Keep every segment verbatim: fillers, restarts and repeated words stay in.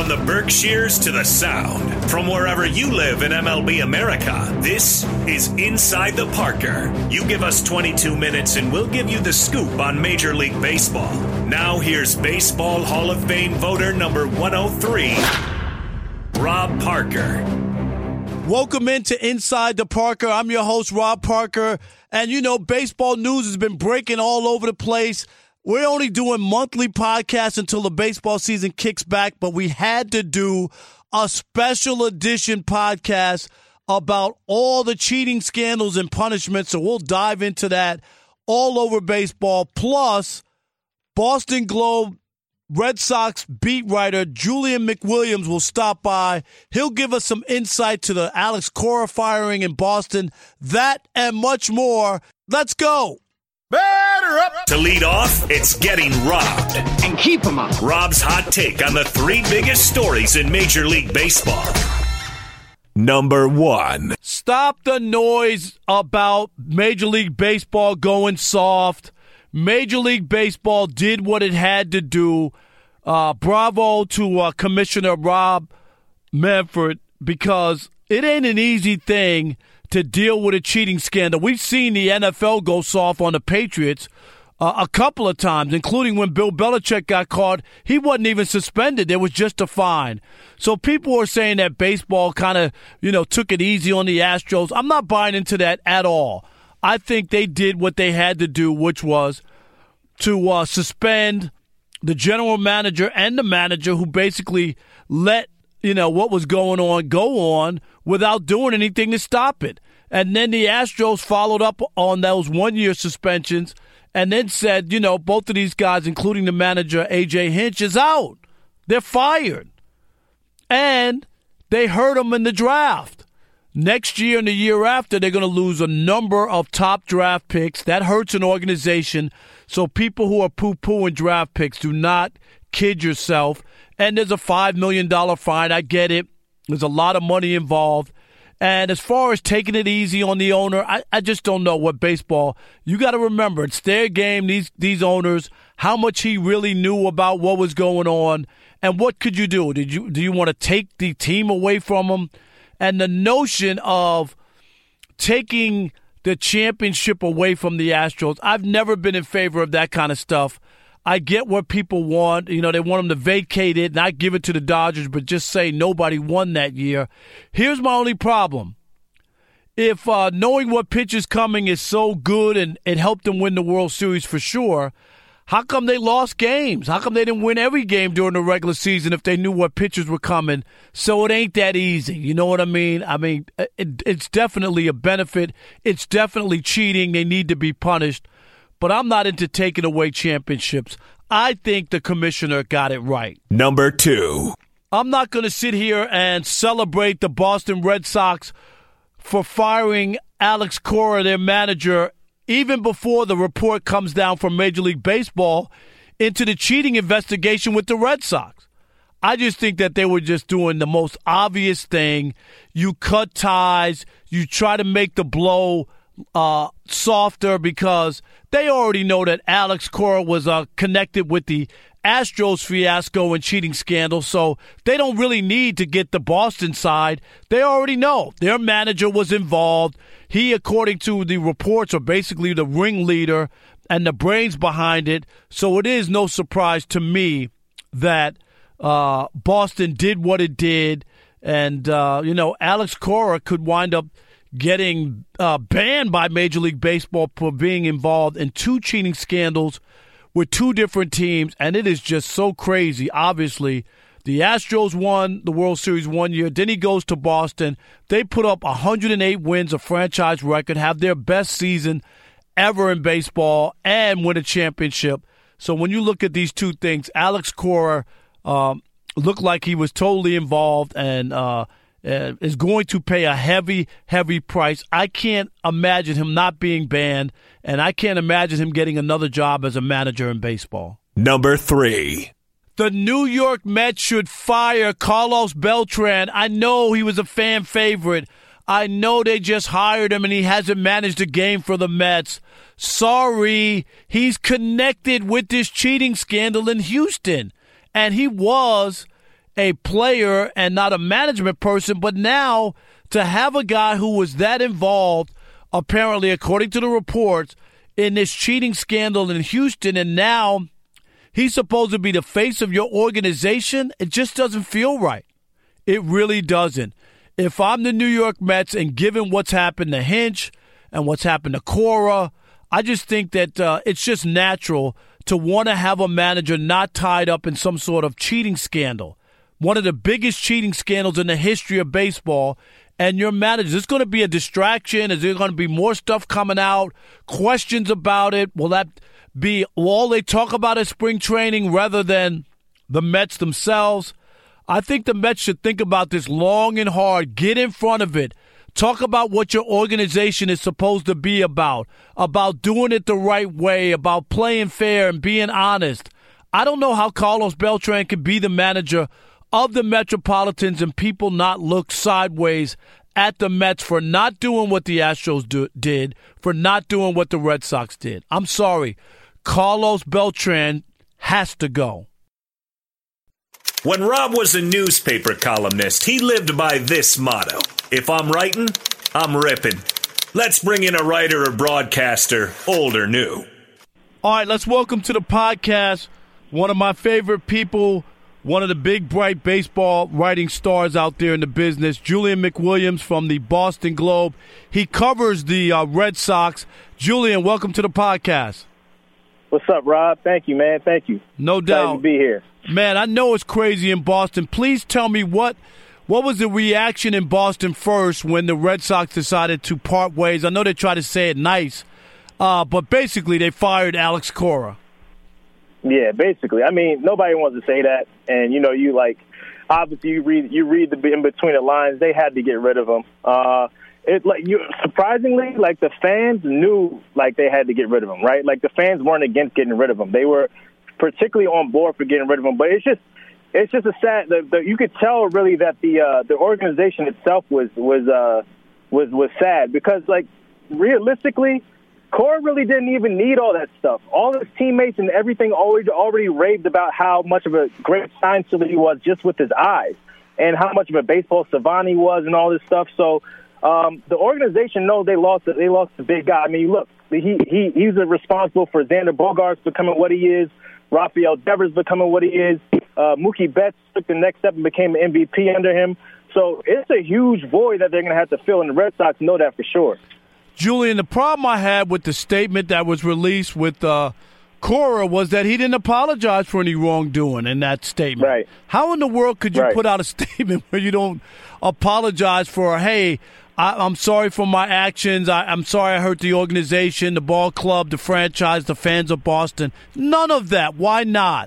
From the Berkshires to the Sound, from wherever you live in M L B America, this is Inside the Parker. You give us twenty-two minutes and we'll give you the scoop on Major League Baseball. Now here's Baseball Hall of Fame voter number one oh three, Rob Parker. Welcome into Inside the Parker. I'm your host, Rob Parker. And, you know, baseball news has been breaking all over the place. We're only doing monthly podcasts until the baseball season kicks back, but we had to do a special edition podcast about all the cheating scandals and punishments, so we'll dive into that all over baseball. Plus, Boston Globe Red Sox beat writer Julian McWilliams will stop by. He'll give us some insight to the Alex Cora firing in Boston. That and much more. Let's go. Batter up. To lead off, it's Getting Robbed. And keep them up. Rob's hot take on the three biggest stories in Major League Baseball. Number one. Stop the noise about Major League Baseball going soft. Major League Baseball did what it had to do. Uh, bravo to uh, Commissioner Rob Manfred, because it ain't an easy thing to deal with a cheating scandal. We've seen the N F L go soft on the Patriots uh, a couple of times, including when Bill Belichick got caught. He wasn't even suspended. There was just a fine. So people are saying that baseball kind of, you know, took it easy on the Astros. I'm not buying into that at all. I think they did what they had to do, which was to uh, suspend the general manager and the manager who basically let, you know, what was going on go on without doing anything to stop it. And then the Astros followed up on those one-year suspensions and then said, you know, both of these guys, including the manager, A J Hinch, is out. They're fired. And they hurt them in the draft. Next year and the year after, they're going to lose a number of top draft picks. That hurts an organization. So people who are poo-pooing draft picks, do not kid yourself. And there's a five million dollars fine. I get it. There's a lot of money involved. And as far as taking it easy on the owner, I, I just don't know what baseball. You got to remember, it's their game, these these owners, how much he really knew about what was going on. And what could you do? Did you do you want to take the team away from him? And the notion of taking the championship away from the Astros, I've never been in favor of that kind of stuff. I get what people want. You know, they want them to vacate it, not give it to the Dodgers, but just say nobody won that year. Here's my only problem. If uh, knowing what pitch is coming is so good and it helped them win the World Series for sure, how come they lost games? How come they didn't win every game during the regular season if they knew what pitchers were coming? So it ain't that easy. You know what I mean? I mean, it, it's definitely a benefit. It's definitely cheating. They need to be punished. But I'm not into taking away championships. I think the commissioner got it right. Number two. I'm not going to sit here and celebrate the Boston Red Sox for firing Alex Cora, their manager, even before the report comes down from Major League Baseball into the cheating investigation with the Red Sox. I just think that they were just doing the most obvious thing. You cut ties. You try to make the blow uh, softer because they already know that Alex Cora was uh, connected with the Astros fiasco and cheating scandal, so they don't really need to get the Boston side. They already know their manager was involved. He, according to the reports, are basically the ringleader and the brains behind it. So it is no surprise to me that uh, Boston did what it did. And, uh, you know, Alex Cora could wind up getting uh, banned by Major League Baseball for being involved in two cheating scandals with two different teams. And it is just so crazy. Obviously, the Astros won the World Series one year. Then he goes to Boston. They put up one hundred eight wins, a franchise record, have their best season ever in baseball, and win a championship. So when you look at these two things, Alex Cora um, looked like he was totally involved and uh, uh, is going to pay a heavy, heavy price. I can't imagine him not being banned, and I can't imagine him getting another job as a manager in baseball. Number three. The New York Mets should fire Carlos Beltran. I know he was a fan favorite. I know they just hired him and he hasn't managed a game for the Mets. Sorry, he's connected with this cheating scandal in Houston. And he was a player and not a management person, but now to have a guy who was that involved, apparently, according to the reports, in this cheating scandal in Houston, and now he's supposed to be the face of your organization, it just doesn't feel right. It really doesn't. If I'm the New York Mets, and given what's happened to Hinch and what's happened to Cora, I just think that uh, it's just natural to want to have a manager not tied up in some sort of cheating scandal. One of the biggest cheating scandals in the history of baseball, and your manager, is this going to be a distraction? Is there going to be more stuff coming out? Questions about it? Will that be all they talk about at spring training rather than the Mets themselves? I think the Mets should think about this long and hard. Get in front of it. Talk about what your organization is supposed to be about, about doing it the right way, about playing fair and being honest. I don't know how Carlos Beltran could be the manager of the Metropolitans and people not look sideways at the Mets for not doing what the Astros do, did, for not doing what the Red Sox did. I'm sorry. Carlos Beltran has to go. When Rob was a newspaper columnist, he lived by this motto: if I'm writing, I'm ripping. Let's bring in a writer or broadcaster, old or new. All right, let's welcome to the podcast one of my favorite people, one of the big, bright baseball writing stars out there in the business, Julian McWilliams from the Boston Globe. He covers the uh, Red Sox. Julian, welcome to the podcast. What's up, Rob? Thank you, man. Thank you. No doubt. Glad to be here. Man, I know it's crazy in Boston. Please tell me what what was the reaction in Boston first when the Red Sox decided to part ways? I know they try to say it nice, uh, but basically they fired Alex Cora. Yeah, basically. I mean, nobody wants to say that, and you know, you like obviously you read you read the in between the lines. They had to get rid of him. Uh, it like you surprisingly, like the fans knew like they had to get rid of him, right? Like the fans weren't against getting rid of him. They were particularly on board for getting rid of him. But it's just it's just a sad. The, the, you could tell really that the uh, the organization itself was was uh, was was sad because like realistically, Cora really didn't even need all that stuff. All his teammates and everything always already raved about how much of a great sign stealer he was just with his eyes and how much of a baseball savant he was and all this stuff. So um, the organization knows they lost they lost the big guy. I mean, look, he he he's responsible for Xander Bogaerts becoming what he is. Rafael Devers becoming what he is. Uh, Mookie Betts took the next step and became an M V P under him. So it's a huge void that they're going to have to fill, and the Red Sox know that for sure. Julian, the problem I had with the statement that was released with uh, Cora was that he didn't apologize for any wrongdoing in that statement. Right. How in the world could you right. put out a statement where you don't apologize for, hey, I, I'm sorry for my actions. I, I'm sorry I hurt the organization, the ball club, the franchise, the fans of Boston. None of that. Why not?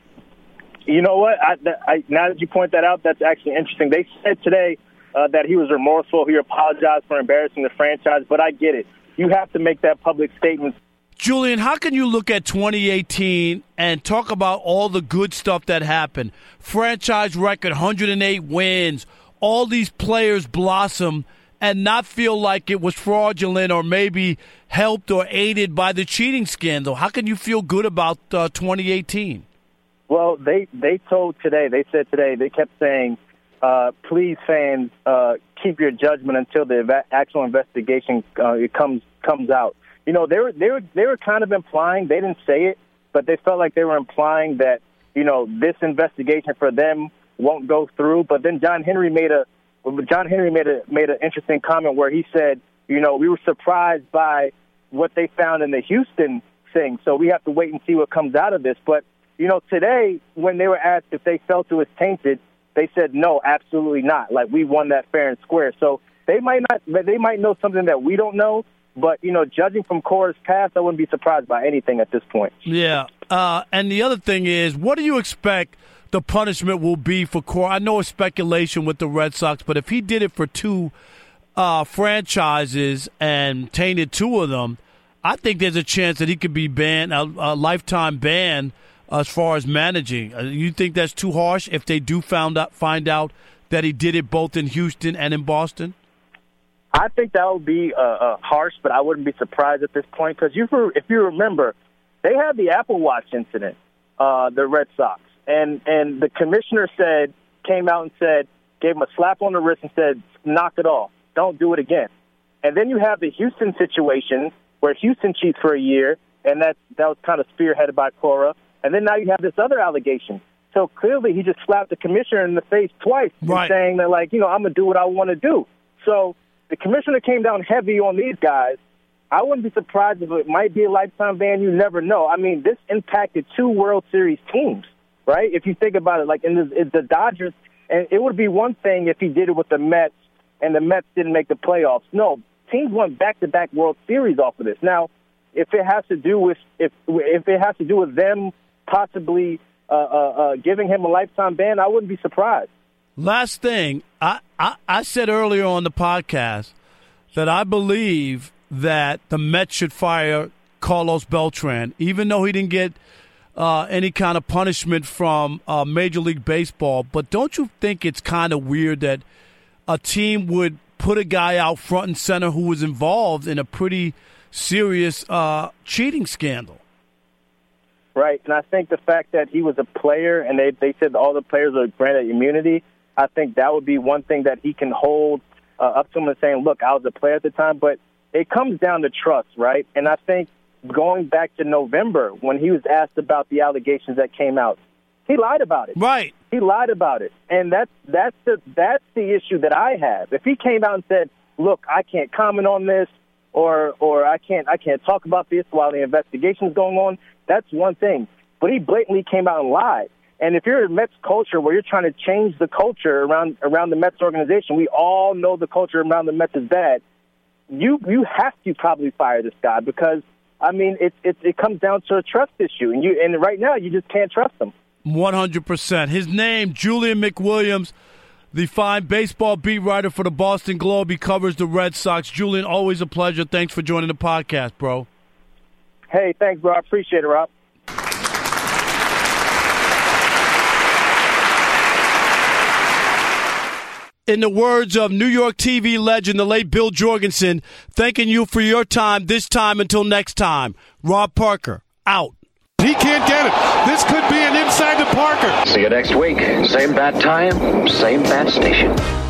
You know what? I, I, now that you point that out, that's actually interesting. They said today uh, that he was remorseful. He apologized for embarrassing the franchise, but I get it. You have to make that public statement. Julian, how can you look at twenty eighteen and talk about all the good stuff that happened? Franchise record, one hundred eight wins, all these players blossom, and not feel like it was fraudulent or maybe helped or aided by the cheating scandal? How can you feel good about uh, twenty eighteen? Well, they, they told today, they said today, they kept saying, uh, please, fans, uh, keep your judgment until the eva- actual investigation uh, it comes comes out. You know, they were they were they were kind of implying, they didn't say it, but they felt like they were implying that, you know, this investigation for them won't go through. But then John Henry made a John Henry made a made an interesting comment where he said, you know, we were surprised by what they found in the Houston thing, so we have to wait and see what comes out of this. But you know, today, when they were asked if they felt it was tainted, they said, no, absolutely not. Like, we won that fair and square. So they might not, they might know something that we don't know. But, you know, judging from Cora's past, I wouldn't be surprised by anything at this point. Yeah. Uh, and the other thing is, what do you expect the punishment will be for Cora? I know it's speculation with the Red Sox, but if he did it for two uh, franchises and tainted two of them, I think there's a chance that he could be banned, a, a lifetime ban, as far as managing. Uh, you think that's too harsh if they do found out, find out that he did it both in Houston and in Boston? I think that would be uh, uh, harsh, but I wouldn't be surprised at this point because you, if you remember, they had the Apple Watch incident, uh, the Red Sox, and, and the commissioner said, came out and said, gave him a slap on the wrist and said, knock it off. Don't do it again. And then you have the Houston situation where Houston cheats for a year, and that, that was kind of spearheaded by Cora. And then now you have this other allegation. So clearly he just slapped the commissioner in the face twice, right, saying that, like, you know, I'm going to do what I want to do. So the commissioner came down heavy on these guys. I wouldn't be surprised if it might be a lifetime ban. You never know. I mean, this impacted two World Series teams, right? If you think about it, like in the, in the Dodgers, and it would be one thing if he did it with the Mets and the Mets didn't make the playoffs. No, teams won back-to-back World Series off of this. Now, if it has to do with if if it has to do with them possibly uh, uh, uh, giving him a lifetime ban, I wouldn't be surprised. Last thing, I, I, I said earlier on the podcast that I believe that the Mets should fire Carlos Beltran, even though he didn't get uh, any kind of punishment from uh, Major League Baseball. But don't you think it's kind of weird that a team would put a guy out front and center who was involved in a pretty serious uh, cheating scandal? Right, and I think the fact that he was a player and they, they said all the players are granted immunity, I think that would be one thing that he can hold uh, up to him and saying, look, I was a player at the time. But it comes down to trust, right? And I think going back to November when he was asked about the allegations that came out, he lied about it. Right. He lied about it. And that's, that's, the, that's the issue that I have. If he came out and said, look, I can't comment on this, or or I can't I can't talk about this while the investigation is going on, that's one thing. But he blatantly came out and lied. And if you're a Mets culture where you're trying to change the culture around around the Mets organization, we all know the culture around the Mets is bad. You you have to probably fire this guy because, I mean, it it, it comes down to a trust issue. And you and right now you just can't trust him. one hundred percent. His name, Julian McWilliams, the fine baseball beat writer for the Boston Globe. He covers the Red Sox. Julian, always a pleasure. Thanks for joining the podcast, bro. Hey, thanks, bro. I appreciate it, Rob. In the words of New York T V legend, the late Bill Jorgensen, thanking you for your time this time until next time. Rob Parker, out. He can't get it. This could be an inside to Parker. See you next week. Same bat time, same bat station.